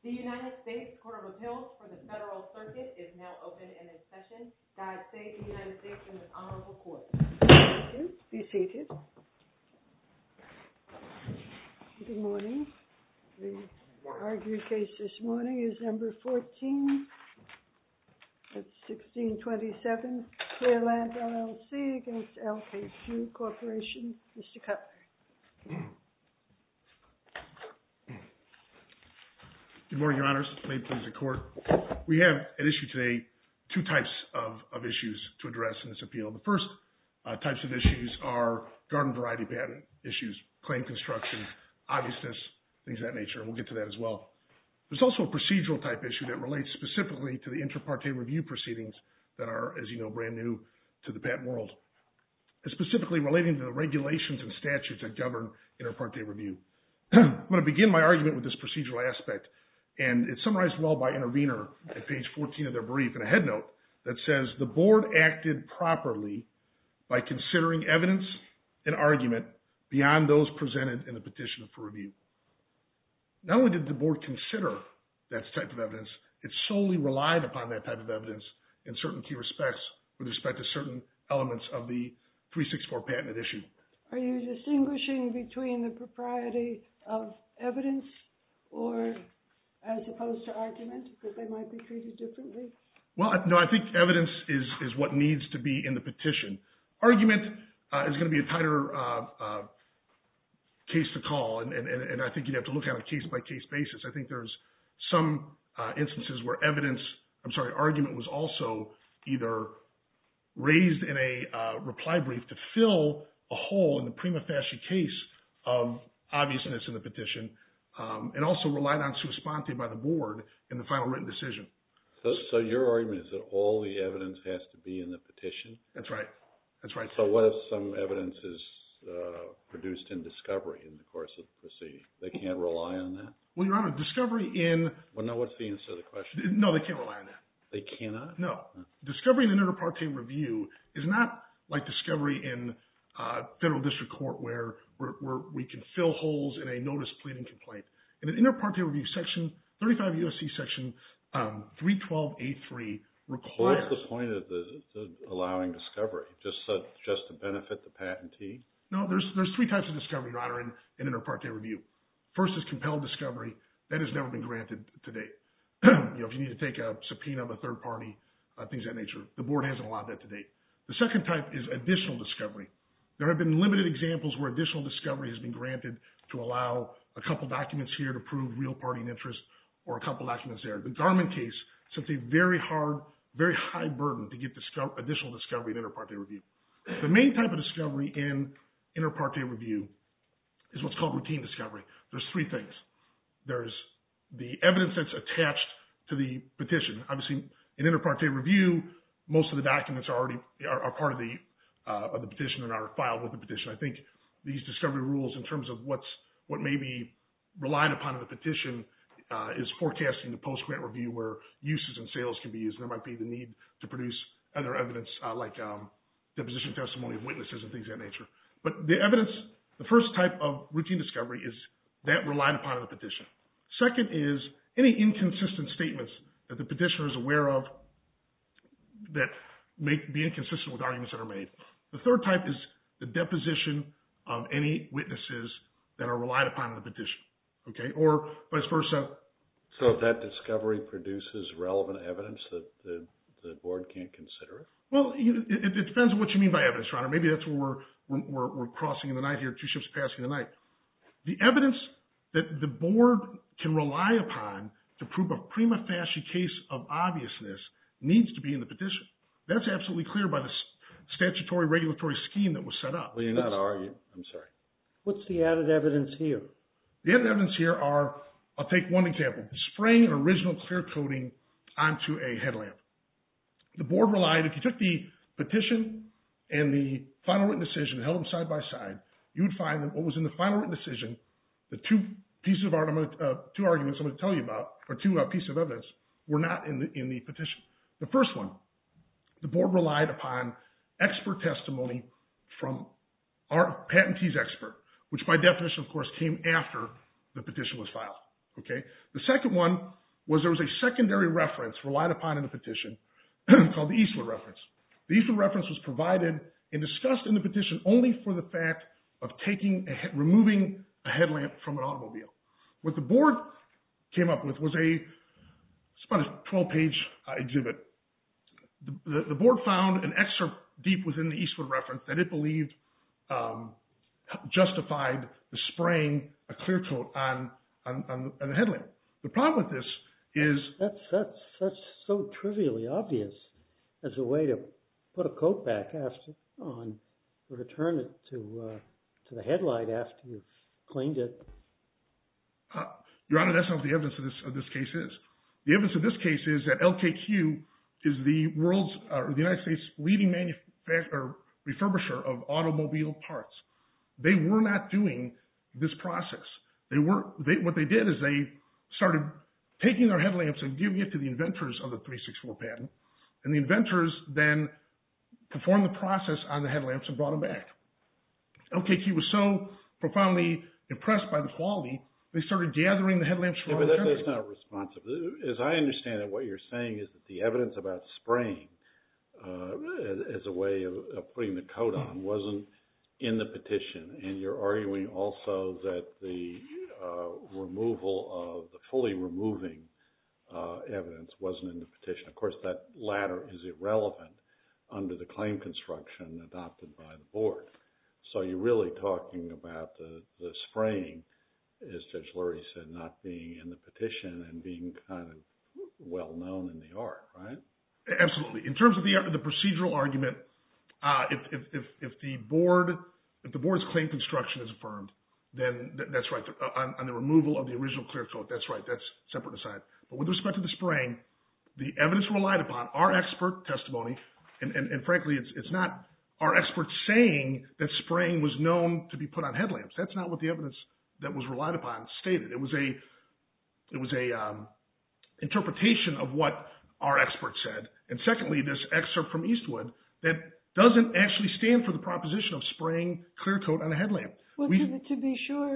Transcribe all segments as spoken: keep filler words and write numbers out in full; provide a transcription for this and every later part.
The United States Court of Appeals for the Federal Circuit is now open and in session. God save the United States and this honorable court. Thank you. Be seated. Good morning. The argued case this morning is number fourteen. That's sixteen twenty-seven, Clearland L L C against L K Q Corporation. Mister Cutler. Good morning, Your Honors. May it please the Court. We have at issue today two types of, of issues to address in this appeal. The first uh, types of issues are garden variety patent issues, claim construction, obviousness, things of that nature, and we'll get to that as well. There's also a procedural type issue that relates specifically to the inter parte review proceedings that are, as you know, brand new to the patent world, and specifically relating to the regulations and statutes that govern inter parte review. I'm going to begin my argument with this procedural aspect, and it's summarized well by Intervenor at page fourteen of their brief in a headnote that says, the board acted properly by considering evidence and argument beyond those presented in the petition for review. Not only did the board consider that type of evidence, it solely relied upon that type of evidence in certain key respects with respect to certain elements of the three sixty-four patent at issue. Are you distinguishing between the propriety of evidence or as opposed to argument, because they might be treated differently? Well, no, I think evidence is, is what needs to be in the petition. Argument uh, is going to be a tighter uh, uh, case to call, and, and, and I think you'd have to look at a case-by-case basis. I think there's some uh, instances where evidence, I'm sorry, argument was also either raised in a uh, reply brief to fill a hole in the prima facie case of obviousness in the petition, um, and also relied on sua sponte by the board in the final written decision. So, so your argument is that all the evidence has to be in the petition? That's right. That's right. So what if some evidence is uh, produced in discovery in the course of the proceeding? They can't rely on that? Well, Your Honor, discovery in... Well, no, what's the answer to the question? No, they can't rely on that. They cannot? No. Huh. Discovery in an inter parte review is not like discovery in uh, federal district court where, where, where we can fill holes in a notice pleading complaint. In an inter parte review, section thirty-five U S C section um, three twelve A three requires... What's the point of the, the allowing discovery? Just uh, just to benefit the patentee? No, there's there's three types of discovery, Your Honor, in, in inter parte review. First is compelled discovery. That has never been granted to date. You know, if you need to take a subpoena of a third party, uh, things of that nature, the board hasn't allowed that to date. The second type is additional discovery. There have been limited examples where additional discovery has been granted to allow a couple documents here to prove real party and interest, or a couple documents there. The Garmin case sets a very hard, very high burden to get discover, additional discovery in inter parte review. The main type of discovery in inter parte review is what's called routine discovery. There's three things. There's the evidence that's attached to the petition. Obviously, in inter parte review, most of the documents are already are, are part of the uh, of the petition and are filed with the petition. I think these discovery rules, in terms of what's what may be relied upon in the petition, uh, is forecasting the post grant review where uses and sales can be used. There might be the need to produce other evidence uh, like um, deposition testimony of witnesses and things of that nature. But the evidence, the first type of routine discovery is that relied upon in the petition. Second is any inconsistent statements that the petitioner is aware of that may be inconsistent with arguments that are made. The third type is the deposition of any witnesses that are relied upon in the petition, okay, or vice versa. So if that discovery produces relevant evidence that the, the board can't consider it? Well, it, it depends on what you mean by evidence, Your Honor. Maybe that's where we're, we're, we're crossing in the night here, two ships passing the night. The evidence that the board can rely upon to prove a prima facie case of obviousness needs to be in the petition. That's absolutely clear by the statutory regulatory scheme that was set up. Well, you're not arguing. I'm sorry. What's the added evidence here? The added evidence here are, I'll take one example, spraying an original clear coating onto a headlamp. The board relied, if you took the petition and the final written decision and held them side by side, you would find that what was in the final written decision, the two pieces of argument, uh, two arguments I'm going to tell you about, or two uh, pieces of evidence, were not in the in the petition. The first one, the board relied upon expert testimony from our patentee's expert, which by definition, of course, came after the petition was filed. Okay. The second one was there was a secondary reference relied upon in the petition called the Eastwood reference. The Eastwood reference was provided and discussed in the petition only for the fact of taking a, removing a headlamp from an automobile. What the board came up with was a it's about a twelve-page uh, exhibit. The, the, the board found an excerpt deep within the Eastwood reference that it believed um, justified the spraying a clear coat on, on, on, on the headlamp. The problem with this is that's that's that's so trivially obvious as a way to put a coat back after on, return it to uh, to the headlight after you've cleaned it. Uh, Your Honor, that's not what the evidence of this of this case is. The evidence of this case is that L K Q is the world's uh, or the United States leading manufacturer refurbisher of automobile parts. They were not doing this process. They were they, what they did is they started taking their headlamps and giving it to the inventors of the three sixty-four patent, and the inventors then performed the process on the headlamps and brought them back. L K Q was so profoundly impressed by the quality, they started gathering the headlamps from yeah, all but the that, country. that's not responsive. As I understand it, what you're saying is that the evidence about spraying uh, as, as a way of, of putting the coat on wasn't in the petition, and you're arguing also that the uh, removal of the fully removing uh, evidence wasn't in the petition. Of course, that latter is irrelevant under the claim construction adopted by the board. So you're really talking about the, the spraying, as Judge Lurie said, not being in the petition and being kind of well known in the art, right? Absolutely. In terms of the the procedural argument, uh, if, if if if the board if the board's claim construction is affirmed, then th- that's right. Uh, on, on the removal of the original clear coat, that's right. That's separate aside. But with respect to the spraying, the evidence relied upon our expert testimony, and, and, and frankly, it's it's not our experts saying that spraying was known to be put on headlamps. That's not what the evidence that was relied upon stated. It was a it was a um, interpretation of what our experts said. And secondly, this excerpt from Eastwood that doesn't actually stand for the proposition of spraying clear coat on a headlamp. Well, we, to, to be sure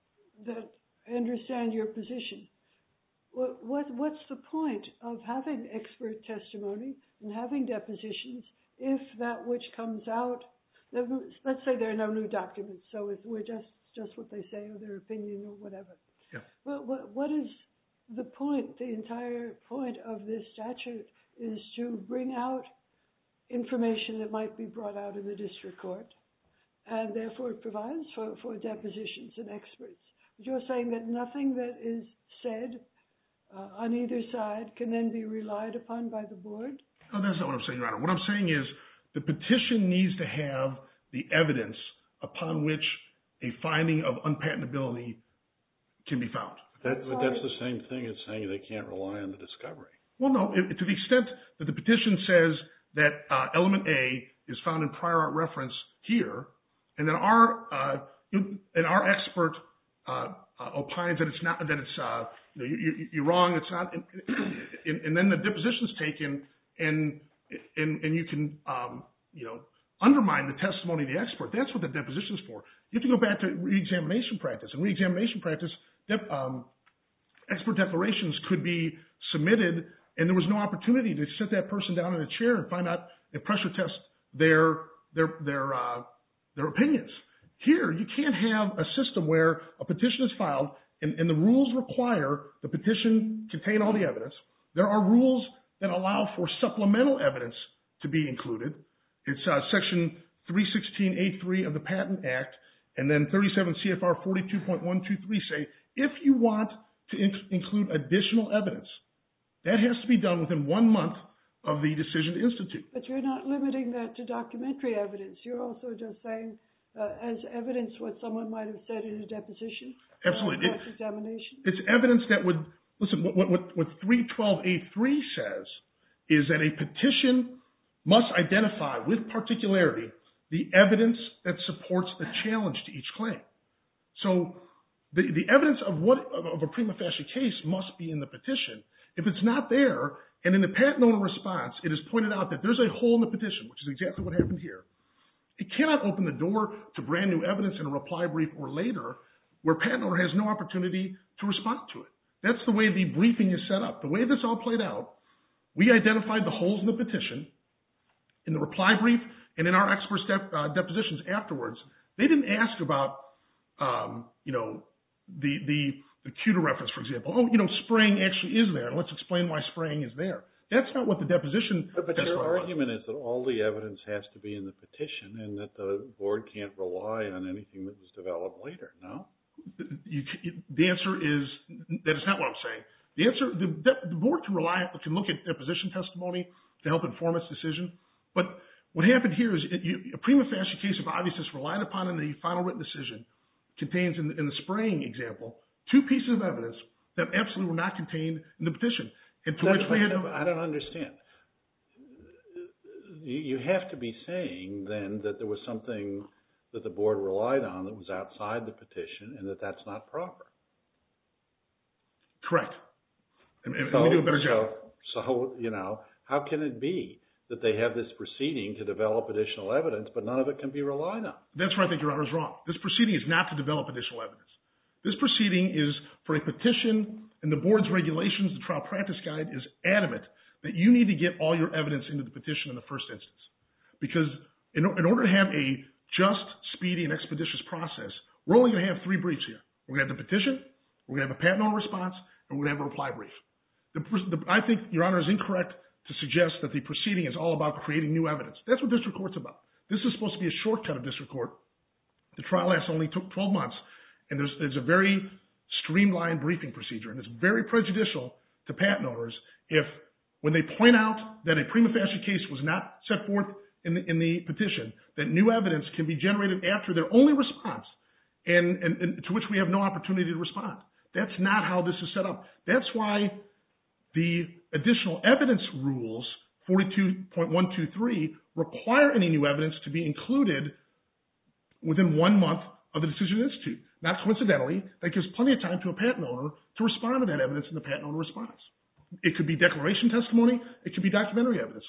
that I understand your position, what, what what's the point of having expert testimony and having depositions if that which comes out, let's say there are no new documents, so if we're just just what they say or their opinion or whatever. Yeah. Well, what, what is the point? The entire point of this statute is to bring out information that might be brought out in the district court, and therefore it provides for, for depositions and experts. But you're saying that nothing that is said uh, on either side can then be relied upon by the board? No, that's not what I'm saying, Your Honor. What I'm saying is the petition needs to have the evidence upon which a finding of unpatentability can be found. That, but that's the same thing as saying they can't rely on the discovery. Well, no. If, to the extent that the petition says that uh, element A is found in prior art reference here, and then our uh, and our expert uh, uh, opines that it's not, that it's uh, you know, you, you're wrong. It's not, and, and then the deposition's taken, and and and you can um, you know undermine the testimony of the expert. That's what the deposition's for. You have to go back to reexamination practice, and reexamination practice. Dep- um, expert declarations could be submitted, and there was no opportunity to sit that person down in a chair and find out and pressure test their their their uh, their opinions. Here, you can't have a system where a petition is filed, and, and the rules require the petition contain all the evidence. There are rules that allow for supplemental evidence to be included. It's uh, section three sixteen A three of the Patent Act, and then thirty-seven C F R forty-two point one two three say if you want to in- include additional evidence, that has to be done within one month of the decision to institute. But you're not limiting that to documentary evidence. You're also just saying uh, as evidence what someone might have said in a deposition. Absolutely. Uh, cross-examination. It's evidence that would, listen, what, what, what three twelve A three says is that a petition must identify with particularity the evidence that supports the challenge to each claim. So the, the evidence of what of a prima facie case must be in the petition. If it's not there, and in the patent owner response, it is pointed out that there's a hole in the petition, which is exactly what happened here. It cannot open the door to brand new evidence in a reply brief or later where patent owner has no opportunity to respond to it. That's the way the briefing is set up. The way this all played out, we identified the holes in the petition. In the reply brief and in our expert step, uh, depositions afterwards, they didn't ask about, um, you know, the, the, the CUDA reference, for example. Oh, you know, spraying actually is there. Let's explain why spraying is there. That's not what the deposition. But, but your argument was. Is that all the evidence has to be in the petition and that the board can't rely on anything that was developed later, no? You, the answer is that is not what I'm saying. The answer, the, the board can rely, can look at deposition testimony to help inform its decision. But what happened here is it, you, a prima facie case of obviousness relied upon in the final written decision contains, in, in the spraying example, two pieces of evidence that absolutely were not contained in the petition. And to which we had to, I don't understand. You have to be saying then that there was something that the board relied on that was outside the petition and that that's not proper. Correct. And, and so, we do a better job. So, so, you know, how can it be that they have this proceeding to develop additional evidence, but none of it can be relied on? That's where I think Your Honor is wrong. This proceeding is not to develop additional evidence. This proceeding is for a petition, and the board's regulations, the trial practice guide, is adamant that you need to get all your evidence into the petition in the first instance. Because in, in order to have a just, speedy, and expeditious process, we're only going to have three briefs here. We're going to have the petition, we're going to have a patent owner response, and we're going to have a reply brief. The, the, I think Your Honor is incorrect to suggest that the proceeding is all about creating new evidence. That's what district court's about. This is supposed to be a shortcut of district court. The trial lasts only took twelve months, and there's, there's a very streamlined briefing procedure, and it's very prejudicial to patent owners if, when they point out that a prima facie case was not set forth in the, in the petition, that new evidence can be generated after their only response, and, and, and to which we have no opportunity to respond. That's not how this is set up. That's why the additional evidence rules, forty-two point one two three, require any new evidence to be included within one month of the decision institute. Not coincidentally, that gives plenty of time to a patent owner to respond to that evidence in the patent owner response. It could be declaration testimony, it could be documentary evidence.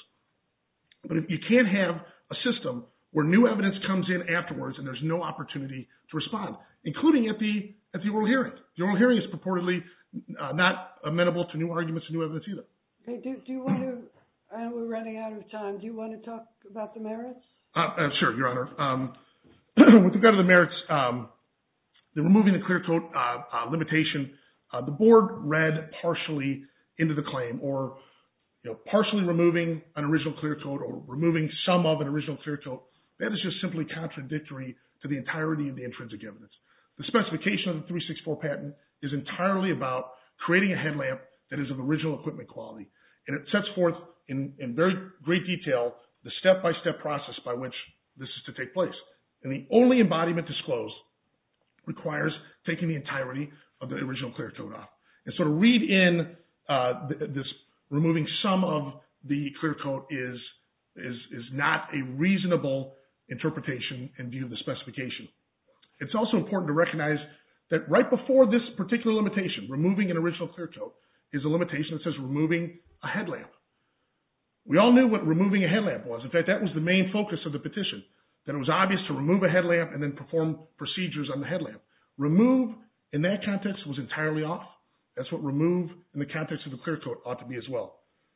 But if you can't have a system where new evidence comes in afterwards and there's no opportunity to respond, including at the at the oral hearing. The oral hearing is purportedly uh, not amenable to new arguments and new evidence either. Okay, do, do you want to, I know we're running out of time, do you want to talk about the merits? Uh, uh, sure, Your Honor. Um, with regard to the merits, um, the removing the clear coat uh, uh, limitation, uh, the board read partially into the claim, or you know, partially removing an original clear coat or removing some of an original clear coat. That is just simply contradictory to the entirety of the intrinsic evidence. The specification of the three sixty-four patent is entirely about creating a headlamp that is of original equipment quality. And it sets forth in, in very great detail the step-by-step process by which this is to take place. And the only embodiment disclosed requires taking the entirety of the original clear coat off. And so to read in uh, th- this removing some of the clear coat is, is, is not a reasonable interpretation in view of the specification. It's also important to recognize that right before this particular limitation, removing an original clear coat, is a limitation that says removing a headlamp. We all knew what removing a headlamp was. In fact, that was the main focus of the petition, that it was obvious to remove a headlamp and then perform procedures on the headlamp. Remove, in that context, was entirely off. That's what remove in the context of the clear coat ought to be as well.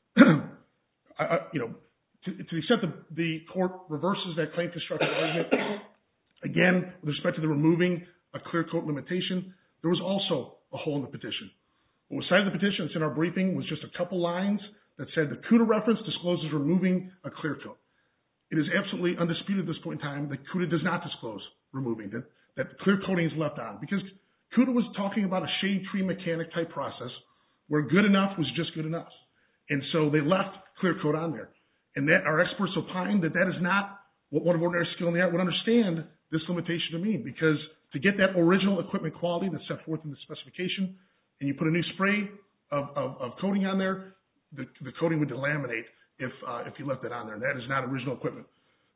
I, I, you know, to, to the extent that the court reverses that claim construction argument, again, with respect to the removing a clear coat limitation, there was also a hole in the petition. What was cited in the petition, it's in our briefing, was just a couple lines that said the CUDA reference discloses removing a clear coat. It is absolutely undisputed at this point in time that CUDA does not disclose removing, that, that clear coating is left on, because CUDA was talking about a shade tree mechanic type process where good enough was just good enough. And so they left clear coat on there. And that our experts opined that that is not what one of ordinary skill in the art would understand this limitation to mean, because to get that original equipment quality that's set forth in the specification, and you put a new spray of, of, of coating on there, the, the coating would delaminate if uh, if you left that on there. That is not original equipment.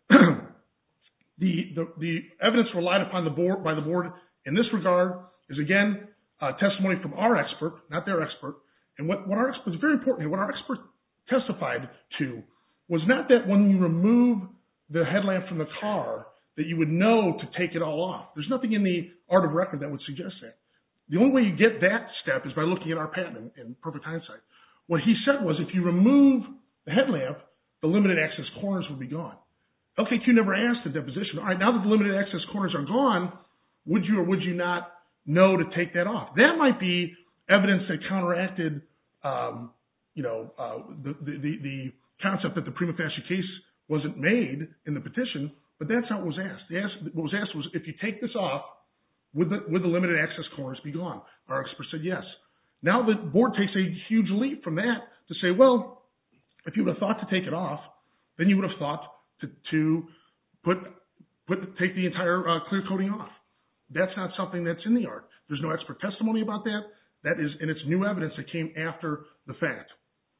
the, the the evidence relied upon the board by the board in this regard is again uh, testimony from our expert, not their expert. And what, what our expert is very important here. What our expert testified to was not that when you remove the headlamp from the car that you would know to take it all off. There's nothing in the art of record that would suggest that. The only way you get that step is by looking at our patent in, in perfect hindsight. What he said was if you remove the headlamp, the limited access corners would be gone. L K Q never asked the deposition, all right, now that the limited access corners are gone, would you or would you not know to take that off? That might be evidence that counteracted, um, you know, uh, the, the, the concept that the prima facie case wasn't made in the petition, but that's not what was asked. The asked what was asked was if you take this off, would the, would the limited access corners be gone? Our expert said yes. Now the board takes a huge leap from that to say, well, if you would have thought to take it off, then you would have thought to, to put, put, take the entire uh, clear coating off. That's not something that's in the art. There's no expert testimony about that. That is, and it's new evidence that came after the fact.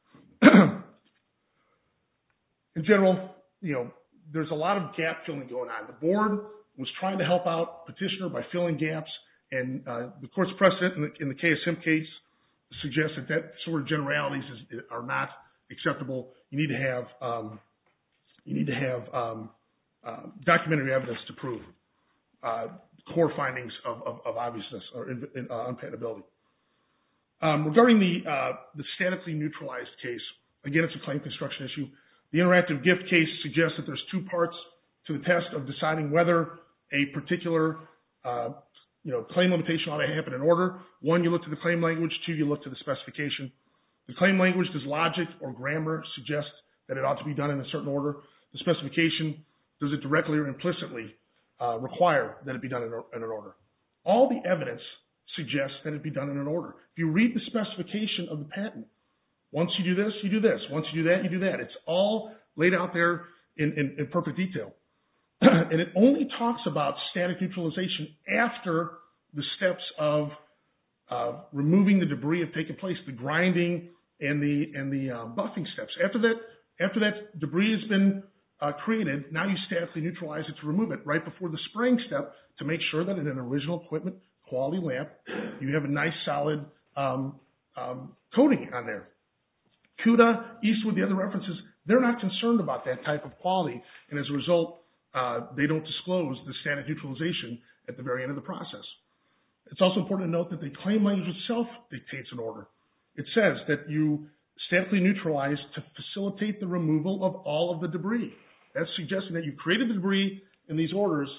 In general, you know, there's a lot of gap filling going on. The board was trying to help out petitioner by filling gaps, and uh, the court's precedent in the, in the K S M case suggests that that sort of generalities is, are not acceptable. You need to have um, you need to have um, uh, documentary evidence to prove uh, core findings of, of, of obviousness or in, in, uh, unpatentability. Um, regarding the uh, the statically neutralized case, again, it's a claim construction issue. The interactive gift case suggests that there's two parts to the test of deciding whether a particular uh, you know, claim limitation ought to happen in order. One, you look to the claim language. Two, you look to the specification. The claim language, does logic or grammar suggest that it ought to be done in a certain order? The specification, does it directly or implicitly uh, require that it be done in, a, in an order? All the evidence suggests that it be done in an order. If you read the specification of the patent, once you do this, you do this. Once you do that, you do that. It's all laid out there in, in, in perfect detail. And it only talks about static neutralization after the steps of uh, removing the debris have taken place, the grinding and the and the uh, buffing steps. After that, after that debris has been uh, created, now you statically neutralize it to remove it right before the spraying step to make sure that in an original equipment quality lamp, you have a nice solid um, um, coating on there. CUDA, Eastwood, the other references, they're not concerned about that type of quality, and as a result, uh, they don't disclose the static neutralization at the very end of the process. It's also important to note that the claim language itself dictates an order. It says that you statically neutralize to facilitate the removal of all of the debris. That's suggesting that you created the debris in these orders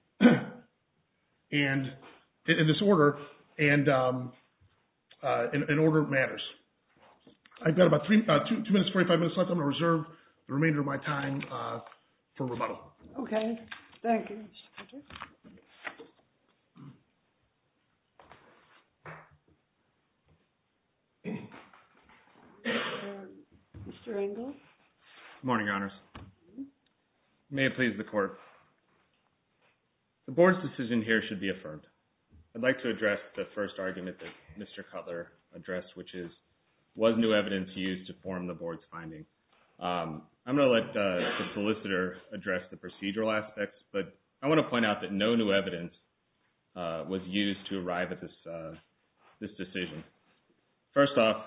and in this order, and um, uh, in, in order matters. I've got about three, uh, two, two minutes, forty-five minutes left. I'm going to reserve the remainder of my time uh, for rebuttal. Okay. Thank you, Mister Patrick. Uh, Mister Engel. Good morning, Your Honors. May it please the Court. The Board's decision here should be affirmed. I'd like to address the first argument that Mister Cutler addressed, which is, was new evidence used to form the Board's finding? Um, I'm going to let uh, the solicitor address the procedural aspects, but I want to point out that no new evidence uh, was used to arrive at this, uh, this decision. First off,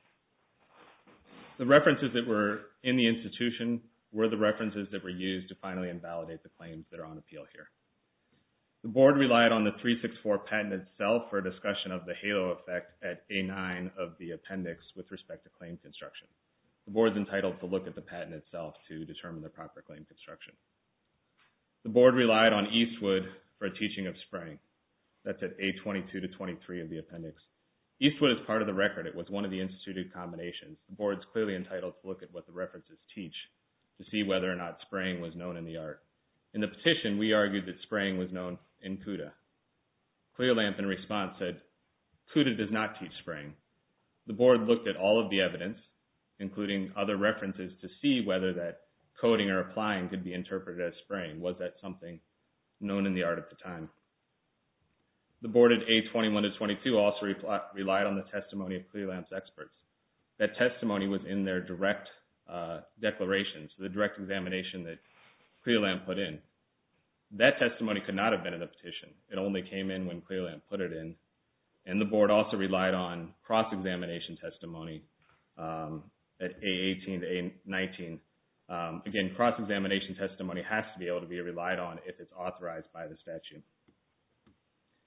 the references that were in the institution were the references that were used to finally invalidate the claims that are on appeal here. The Board relied on the three sixty-four patent itself for a discussion of the halo effect at A nine of the appendix with respect to claim construction. The Board's entitled to look at the patent itself to determine the proper claim construction. The Board relied on Eastwood for a teaching of spraying. That's at A twenty-two to twenty-three of the appendix. Eastwood is part of the record. It was one of the instituted combinations. The Board's clearly entitled to look at what the references teach to see whether or not spraying was known in the art. In the petition, we argued that spraying was known in CUDA. Clearlamp, in response, said, CUDA does not teach spraying. The Board looked at all of the evidence, including other references, to see whether that coating or applying could be interpreted as spraying. Was that something known in the art at the time? The Board at A twenty-one to twenty-two also reply, relied on the testimony of Clearlamp's experts. That testimony was in their direct uh, declarations, the direct examination that Clearlamp put in. That testimony could not have been in the petition. It only came in when Clearlamp put it in. And the Board also relied on cross-examination testimony um, at A eighteen to A nineteen. Um, again, cross-examination testimony has to be able to be relied on if it's authorized by the statute.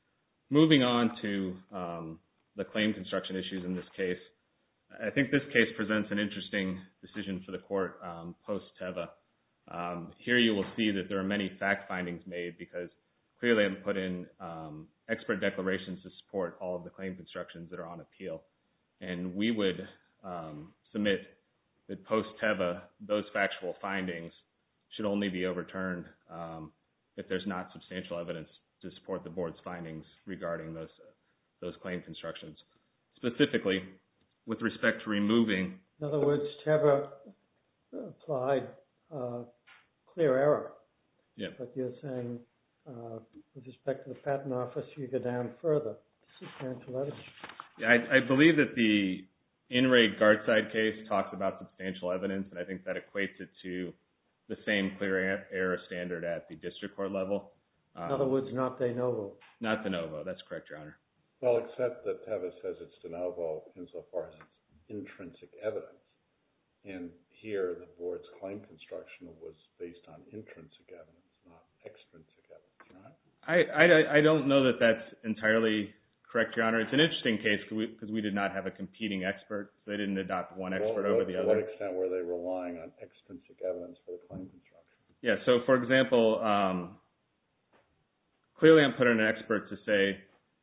moving on to um, the claim construction issues in this case, I think this case presents an interesting decision for the court um, post-Teva. Um, here you will see that there are many fact findings made because Clearlamp put in um, expert declarations to support all of the claim constructions that are on appeal. And we would um, submit that post-Teva, those factual findings should only be overturned um, if there's not substantial evidence to support the board's findings regarding those those claim constructions. Specifically, with respect to removing... In other words, Teva applied uh, clear error. Yeah. But you're saying, uh, with respect to the patent office, you go down further, substantial evidence. Yeah, I, I believe that the In re Gartside case talks about substantial evidence, and I think that equates it to the same clear error standard at the district court level. Um, In other words, not de novo. Not de novo. That's correct, Your Honor. Well, except that Teva says it's de novo insofar as it's intrinsic evidence. And here, the board's claim construction was based on intrinsic evidence, not extrinsic evidence, right? I, I, I don't know that that's entirely correct, Your Honor. It's an interesting case because we, we did not have a competing expert. So they didn't adopt one expert well, over the to other. To what extent were they relying on extrinsic evidence for the claim construction? Yeah, so for example, um, Clearlamp put in an expert to say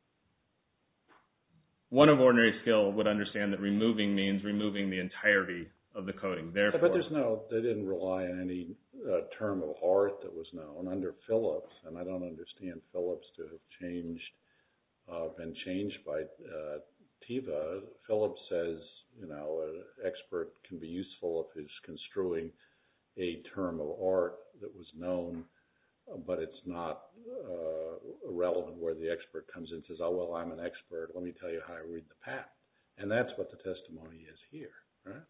one of ordinary skill would understand that removing means removing the entirety of the coating. Therefore, but there's no, they didn't rely on any uh, term of art that was known under Phillips, and I don't understand Phillips to have changed, uh, been changed by uh, Teva. Phillips says, you know, an expert can be useful if he's construing a term of art that was known, but it's not uh, relevant where the expert comes in and says, oh, well, I'm an expert. Let me tell you how I read the patent. And that's what the testimony is here, right?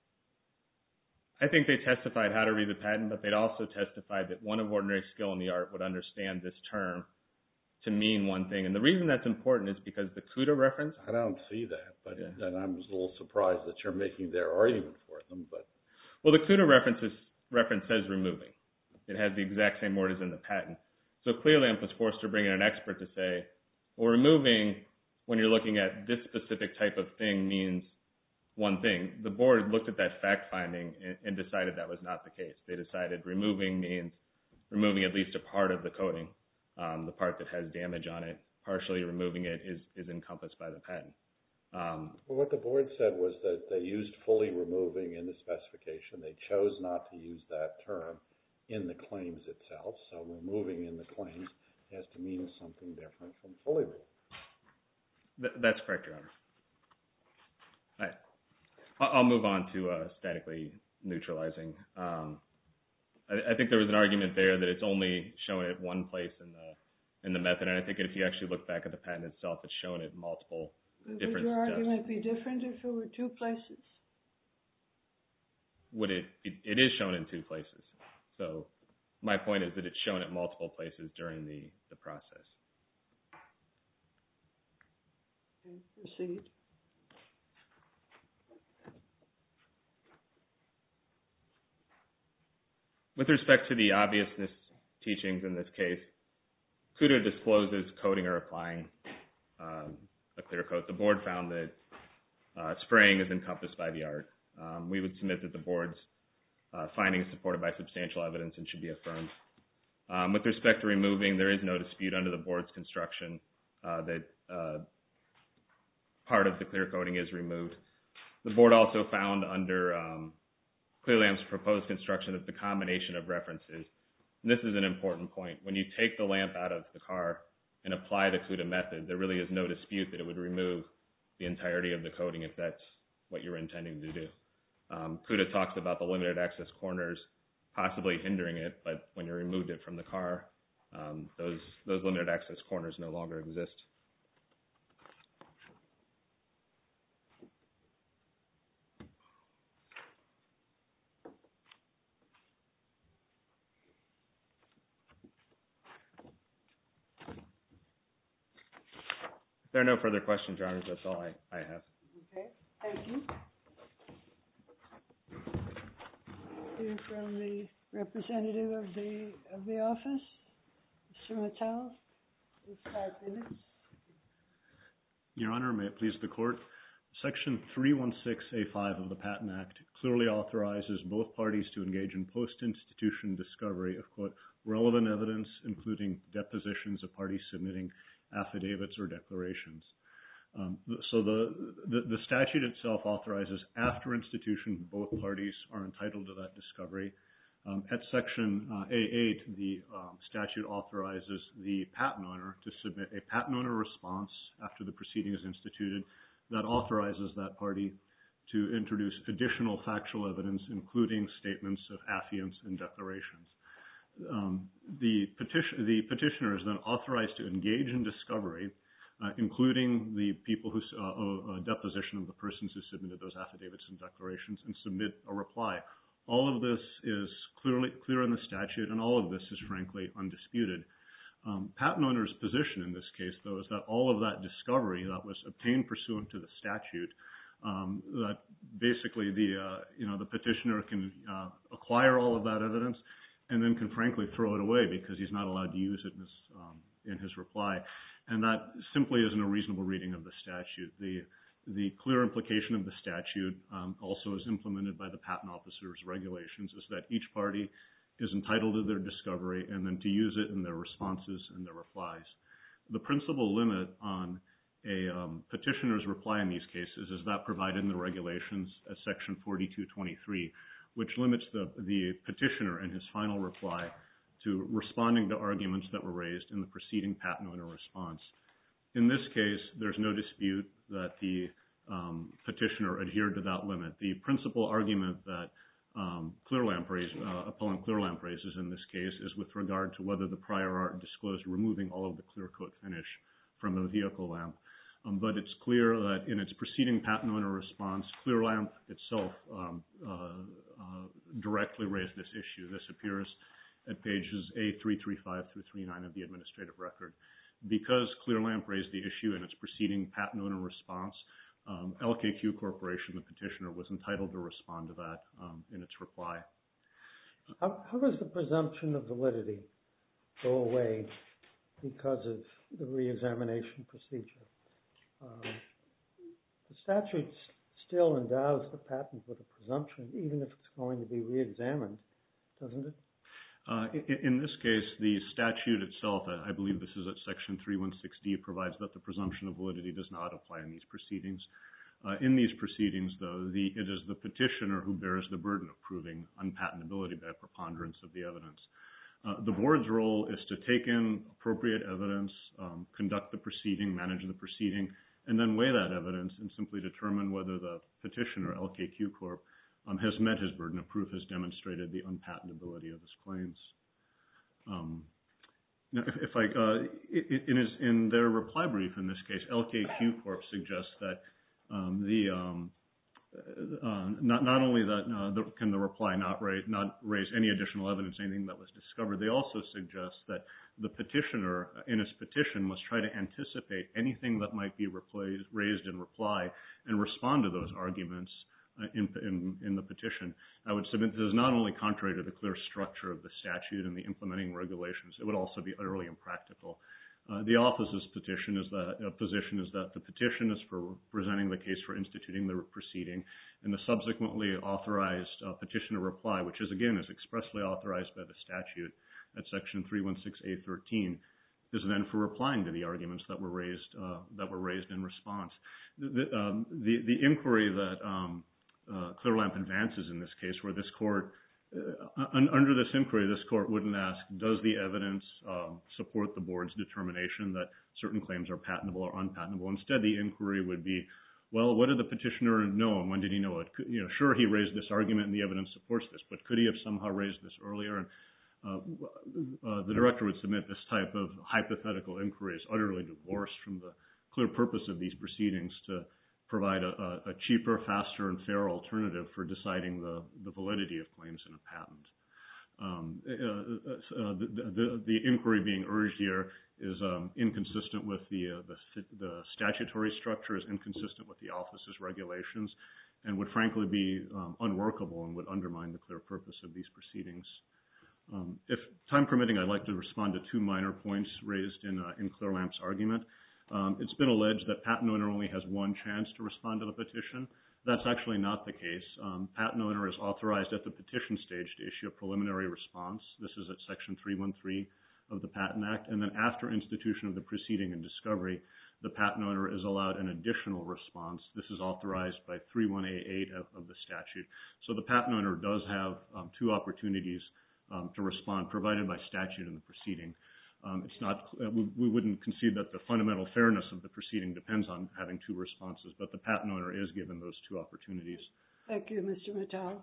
I think they testified how to read the patent, but they'd also testified that one of ordinary skill in the art would understand this term to mean one thing. And the reason that's important is because the CUDA reference... I don't see that, but yeah. and I'm a little surprised that you're making their argument for them. But Well, the CUDA reference, is, reference says removing. It has the exact same word as in the patent. So Clearlamp was forced to bring in an expert to say, well, removing, when you're looking at this specific type of thing, means one thing. The board looked at that fact finding and, and decided that was not the case. They decided removing means removing at least a part of the coating, um, the part that has damage on it. Partially removing it is, is encompassed by the patent. Um, well, what the board said was that they used fully removing in the specification. They chose not to use that term in the claims itself. So removing in the claims has to mean something different from fully removing. Th- that's correct, Your Honor. All right. I'll move on to uh, statically neutralizing. Um, I, I think there was an argument there that it's only shown at one place in the in the method, and I think if you actually look back at the patent itself, it's shown at multiple Would different your steps. argument be different if it were two places? Would it? Be, it is shown in two places. So my point is that it's shown at multiple places during the, the process. Okay, proceed. With respect to the obviousness teachings in this case, CUDA discloses coating or applying um, a clear coat. The board found that uh, spraying is encompassed by the art. Um, we would submit that the board's uh, findings supported by substantial evidence and should be affirmed. Um, with respect to removing, there is no dispute under the board's construction uh, that uh, part of the clear coating is removed. The board also found under um, Clearlamp's proposed construction that the combination of references, and this is an important point, when you take the lamp out of the car and apply the CUDA method, there really is no dispute that it would remove the entirety of the coating if that's what you're intending to do. Um, CUDA talks about the limited access corners possibly hindering it, but when you removed it from the car, um, those those limited access corners no longer exist. If there are no further questions, Your Honors, that's all I, I have. Okay, thank you. Hear from the representative of the of the office, Mister Mattel. It's five minutes. Your Honor, may it please the Court, Section three sixteen A five of the Patent Act clearly authorizes both parties to engage in post-institution discovery of, quote, relevant evidence, including depositions of parties submitting affidavits or declarations. Um, so the, the, the statute itself authorizes after institution, both parties are entitled to that discovery. Um, at Section uh, A eight, the um, statute authorizes the patent owner to submit a patent owner response after the proceeding is instituted that authorizes that party to introduce additional factual evidence, including statements of affiants and declarations. Um, the, petition, the petitioner is then authorized to engage in discovery, uh, including the people who uh, a deposition of the persons who submitted those affidavits and declarations, and submit a reply. All of this is clearly clear in the statute, and all of this is frankly undisputed. Um, patent owner's position in this case, though, is that all of that discovery that was obtained pursuant to the statute, um, that basically the uh, you know the petitioner can uh, acquire all of that evidence, and then can frankly throw it away because he's not allowed to use it in his um, in his reply, and that simply isn't a reasonable reading of the statute. The The clear implication of the statute, um, also as implemented by the patent officer's regulations, is that each party is entitled to their discovery and then to use it in their responses and their replies. The principal limit on a um, petitioner's reply in these cases is that provided in the regulations at Section forty-two twenty-three, which limits the, the petitioner in his final reply to responding to arguments that were raised in the preceding patent owner response. In this case, there's no dispute that the um, petitioner adhered to that limit. The principal argument that um, Clearlamp raised, uh, appellant Clearlamp raises in this case is with regard to whether the prior art disclosed removing all of the clear coat finish from a vehicle lamp. Um, but it's clear that in its preceding patent owner response, Clearlamp itself um, uh, uh, directly raised this issue. This appears at pages A three thirty-five through thirty-nine of the administrative record. Because Clearlamp raised the issue in its preceding patent owner response, um, L K Q Corporation, the petitioner, was entitled to respond to that um, in its reply. How, how does the presumption of validity go away because of the reexamination procedure? Um, the statute still endows the patent with a presumption, even if it's going to be reexamined, doesn't it? Uh, in, in this case, the statute itself, I believe this is at Section three sixteen D, provides that the presumption of validity does not apply in these proceedings. Uh, in these proceedings, though, the, it is the petitioner who bears the burden of proving unpatentability by a preponderance of the evidence. Uh, the board's role is to take in appropriate evidence, um, conduct the proceeding, manage the proceeding, and then weigh that evidence and simply determine whether the petitioner, L K Q Corp, Um, has met his burden of proof, has demonstrated the unpatentability of his claims. Um, now, if, if I, uh, in, his, in their reply brief in this case, L K Q Corp suggests that um, the um, uh, not not only that uh, the, can the reply not raise not raise any additional evidence, anything that was discovered, they also suggest that the petitioner in his petition must try to anticipate anything that might be replaced, raised in reply and respond to those arguments In, in, in the petition. I would submit this is not only contrary to the clear structure of the statute and the implementing regulations, it would also be utterly impractical. Uh, the office's petition is that, uh, position is that the petition is for presenting the case for instituting the proceeding, and the subsequently authorized uh, petitioner reply, which is again is expressly authorized by the statute at Section three sixteen A thirteen, is then for replying to the arguments that were raised uh, that were raised in response. The, the, um, the, the inquiry that um, Uh, Clearlamp advances in this case, where this court, uh, un, under this inquiry, this court wouldn't ask, does the evidence um, support the board's determination that certain claims are patentable or unpatentable? Instead, the inquiry would be, well, what did the petitioner know and when did he know it? Could, you know, sure, he raised this argument and the evidence supports this, but could he have somehow raised this earlier? And uh, uh, the director would submit this type of hypothetical inquiry is utterly divorced from the clear purpose of these proceedings to provide a, a cheaper, faster, and fairer alternative for deciding the, the validity of claims in a patent. Um, uh, uh, the, the, the inquiry being urged here is um, inconsistent with the, uh, the the statutory structure, is inconsistent with the office's regulations, and would frankly be um, unworkable and would undermine the clear purpose of these proceedings. Um, if time permitting, I'd like to respond to two minor points raised in uh, in Clearlamp's argument. Um, it's been alleged that patent owner only has one chance to respond to the petition. That's actually not the case. Um, patent owner is authorized at the petition stage to issue a preliminary response. This is at Section three one three of the Patent Act. And then after institution of the proceeding and discovery, the patent owner is allowed an additional response. This is authorized by three one A eight of, of the statute. So the patent owner does have um, two opportunities um, to respond provided by statute in the proceeding. Um, it's not, uh, we, we wouldn't concede that the fundamental fairness of the proceeding depends on having two responses, but the patent owner is given those two opportunities. Thank you, Mister Mittal.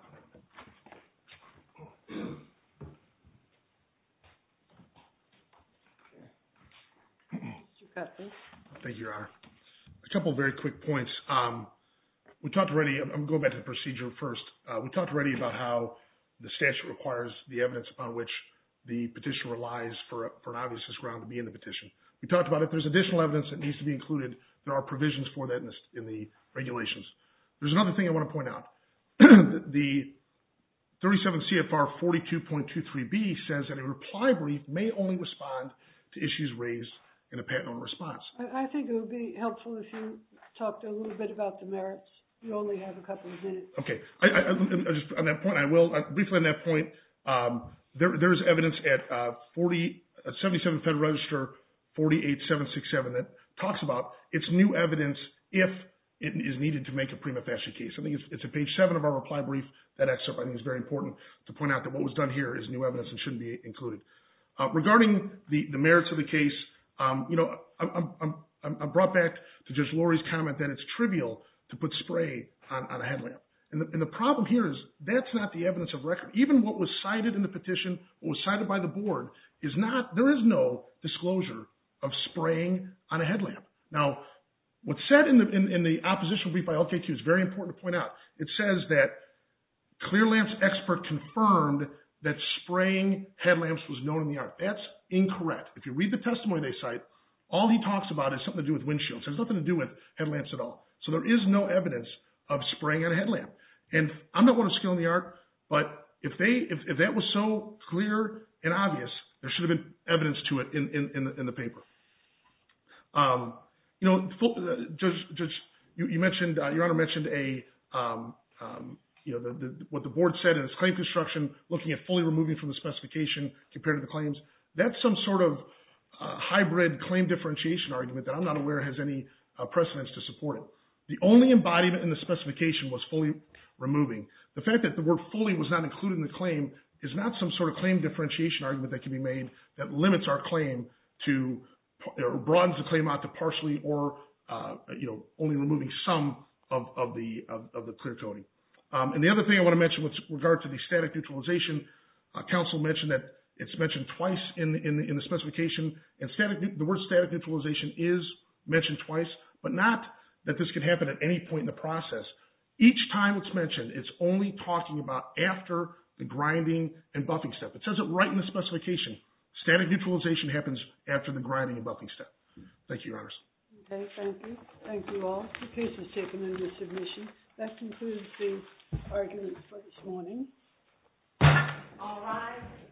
Mister Cutler. Thank you, Your Honor. A couple of very quick points. Um, we talked already, I'm going back to the procedure first. Uh, we talked already about how the statute requires the evidence upon which the petition relies for, a, for an obviousness ground to be in the petition. We talked about if there's additional evidence that needs to be included, there are provisions for that in the, in the regulations. There's another thing I want to point out. The thirty-seven C F R forty-two point two three B says that a reply brief may only respond to issues raised in a patent owner response. I, I think it would be helpful if you talked a little bit about the merits. You only have a couple of minutes. Okay. I, I, I just on that point, I will uh, briefly on that point. Um, there, there is evidence at uh, forty, uh, seventy-seven Federal Register forty-eight seven sixty-seven that talks about it's new evidence if it is needed to make a prima facie case. I think it's, it's at page seven of our reply brief. That excerpt I think is very important to point out that what was done here is new evidence and shouldn't be included. Uh, regarding the, the merits of the case, um, you know, I'm, I'm, I'm, I'm brought back to Judge Lori's comment that it's trivial to put spray on, on a headlamp. And the, and the problem here is that's not the evidence of record. Even what was cited in the petition, what was cited by the board, is not, there is no disclosure of spraying on a headlamp. Now, what's said in the, in, in the opposition brief by L K Q is very important to point out. It says that Clearlamp's expert confirmed that spraying headlamps was known in the art. That's incorrect. If you read the testimony they cite, all he talks about is something to do with windshields. It has nothing to do with headlamps at all. So there is no evidence of spraying on a headlamp. And I'm not one of skill in the art, but if they if, if that was so clear and obvious, there should have been evidence to it in in, in, the, in the paper. Um, you know, full, uh, Judge, Judge, you, you mentioned uh, Your Honor mentioned a um, um, you know the, the, what the board said in its claim construction, looking at fully removing from the specification compared to the claims. That's some sort of uh, hybrid claim differentiation argument that I'm not aware has any uh, precedence to support it. The only embodiment in the specification was fully removing. The fact that the word fully was not included in the claim is not some sort of claim differentiation argument that can be made that limits our claim to or broadens the claim out to partially or uh, you know only removing some of, of the of, of the clear coating. Um, and the other thing I want to mention with regard to the static neutralization, uh, counsel mentioned that it's mentioned twice in the, in the, in the specification, and static the word static neutralization is mentioned twice, but not that this could happen at any point in the process. Each time it's mentioned, it's only talking about after the grinding and buffing step. It says it right in the specification. Static neutralization happens after the grinding and buffing step. Thank you, Your Honors. Okay, thank you. Thank you all. The case is taken under submission. That concludes the arguments for this morning. All rise.